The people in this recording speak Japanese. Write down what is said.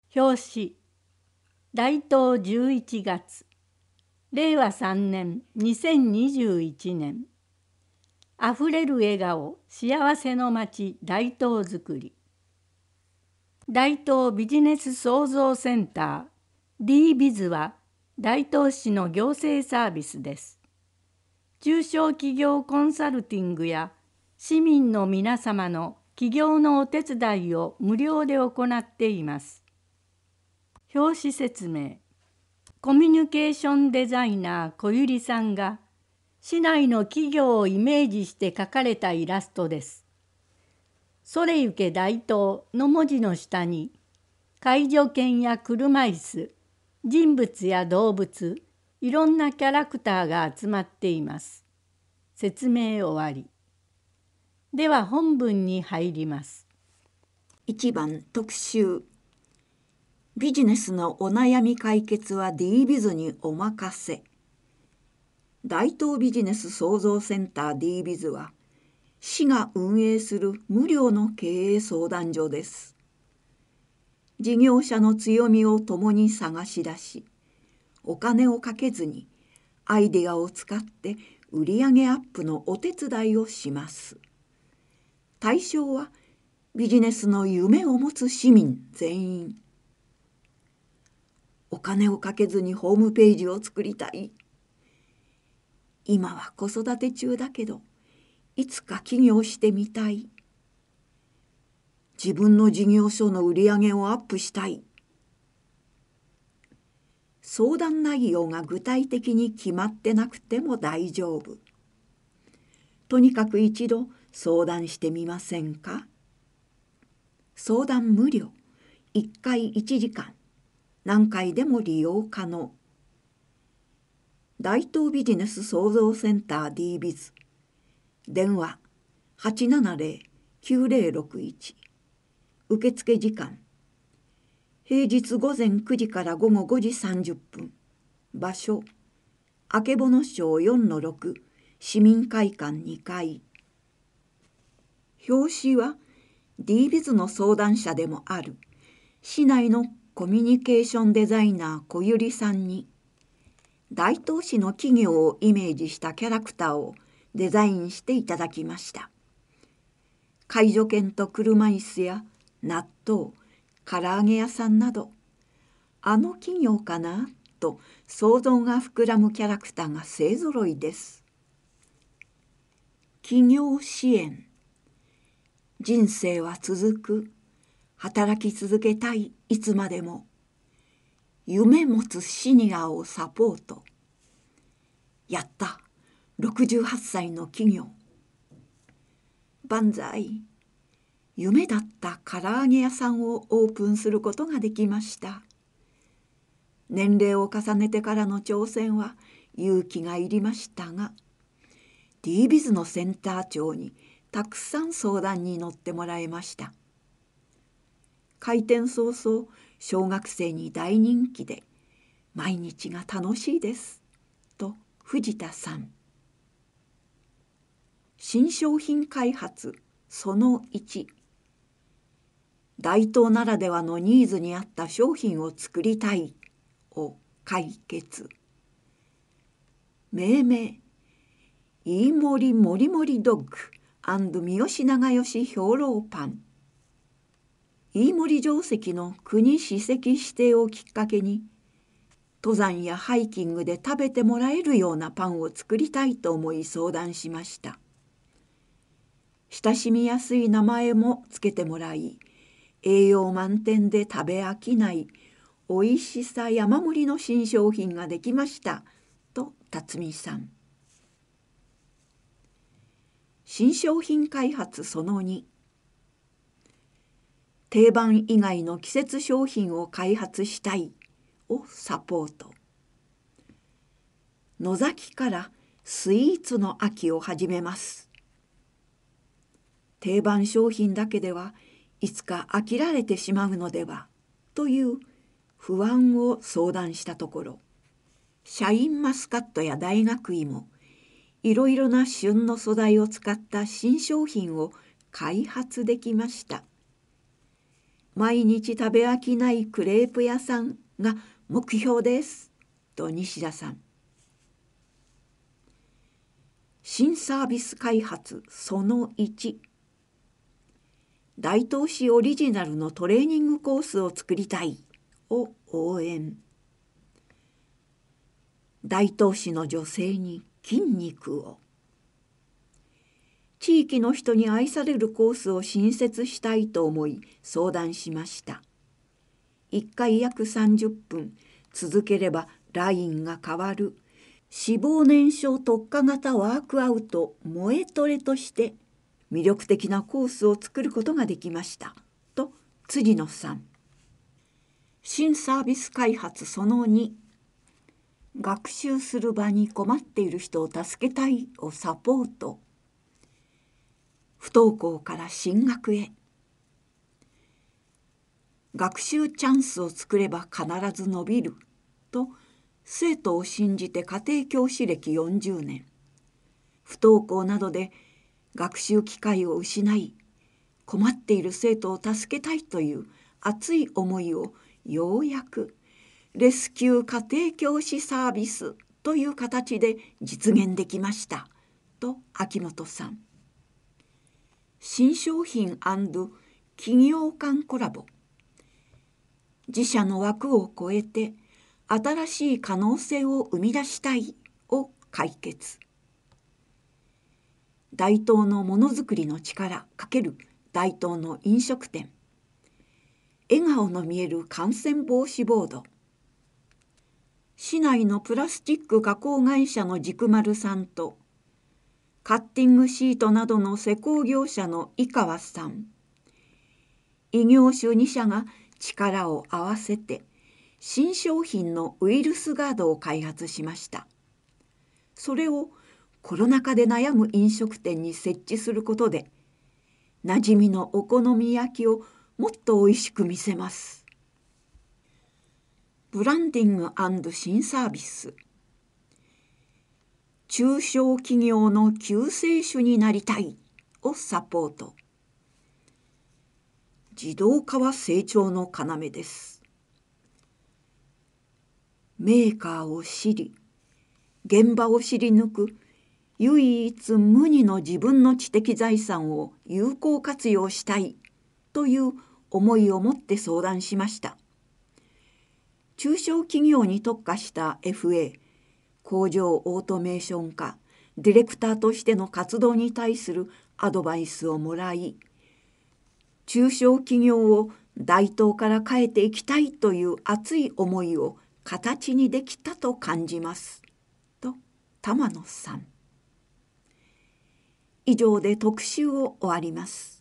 表紙大東11月令和3年2021年あふれる笑顔幸せの街大東づくり大東ビジネス創造センター D-BIZ は大東市の行政サービスです。中小企業コンサルティングや市民の皆様の起業のお手伝いを無料で行っています。表紙説明。コミュニケーションデザイナー小百合さんが市内の企業をイメージして描かれたイラストです。それゆけ大東の文字の下に介助犬や車椅子、人物や動物、いろんなキャラクターが集まっています。説明終わり。では本文に入ります。 1番特集。ビジネスのお悩み解決は D-BIZ にお任せ。大東ビジネス創造センター D-BIZ は市が運営する無料の経営相談所です。事業者の強みを共に探し出し、お金をかけずにアイデアを使って売上アップのお手伝いをします。対象はビジネスの夢を持つ市民全員。お金をかけずにホームページを作りたい。今は子育て中だけど、いつか起業してみたい。自分の事業所の売り上げをアップしたい。相談内容が具体的に決まってなくても大丈夫。とにかく一度相談してみませんか。相談無料、1回1時間。何回でも利用可能。大東ビジネス創造センター D-BIZ。電話870-9061。受付時間平日午前9時から午後5時30分。場所曙町 4-6 市民会館2階。表紙は D-BIZ の相談者でもある市内のコミュニケーションデザイナー小百合さんに大東市の企業をイメージしたキャラクターをデザインしていただきました。介助犬と車椅子や納豆、唐揚げ屋さんなど、あの企業かなと想像が膨らむキャラクターが勢ぞろいです。起業支援。人生は続く。働き続けたい、いつまでも。夢持つシニアをサポート。やった、68歳の企業。万歳。夢だった唐揚げ屋さんをオープンすることができました。年齢を重ねてからの挑戦は勇気がいりましたが、D-BIZ のセンター長にたくさん相談に乗ってもらいました。開店早々、小学生に大人気で、毎日が楽しいです、と藤田さん。新商品開発その1。大東ならではのニーズに合った商品を作りたいを解決。命名、飯盛もりもりドッグ&三好長吉兵糧パン。飯盛定石の国史跡指定をきっかけに、登山やハイキングで食べてもらえるようなパンを作りたいと思い相談しました。親しみやすい名前もつけてもらい、栄養満点で食べ飽きないおいしさ山盛りの新商品ができました、と辰巳さん。新商品開発その2。定番以外の季節商品を開発したいをサポート。野崎からスイーツの秋を始めます。定番商品だけではいつか飽きられてしまうのではという不安を相談したところ、シャインマスカットや大学芋、いろいろな旬の素材を使った新商品を開発できました。 毎日食べ飽きないクレープ屋さんが目標です。と西田さん。新サービス開発その1。大東市オリジナルのトレーニングコースを作りたいを応援。大東市の女性に筋肉を。地域の人に愛されるコースを新設したいと思い相談しました。1回約30分続ければラインが変わる脂肪燃焼特化型ワークアウト萌えトレとして魅力的なコースを作ることができましたと辻野さん。新サービス開発その2。学習する場に困っている人を助けたいをサポート。不登校から進学へ。学習チャンスを作れば必ず伸びると生徒を信じて家庭教師歴40年。不登校などで学習機会を失い困っている生徒を助けたいという熱い思いをようやくレスキュー家庭教師サービスという形で実現できましたと秋元さん。新商品&企業間コラボ。自社の枠を超えて新しい可能性を生み出したいを解決。大東のものづくりの力×大東の飲食店。笑顔の見える感染防止ボード。市内のプラスチック加工会社の軸丸さんとカッティングシートなどの施工業者の井川さん。異業種2社が力を合わせて新商品のウイルスガードを開発しました。それをコロナ禍で悩む飲食店に設置することで馴染みのお好み焼きをもっとおいしく見せます。ブランディング&新サービス。中小企業の救世主になりたいをサポート。自動化は成長の要です。メーカーを知り、現場を知り抜く唯一無二の自分の知的財産を有効活用したいという思いを持って相談しました。中小企業に特化した FA、工場オートメーション化、ディレクターとしての活動に対するアドバイスをもらい、中小企業を大東から変えていきたいという熱い思いを形にできたと感じます。と玉野さん。以上で特集を終わります。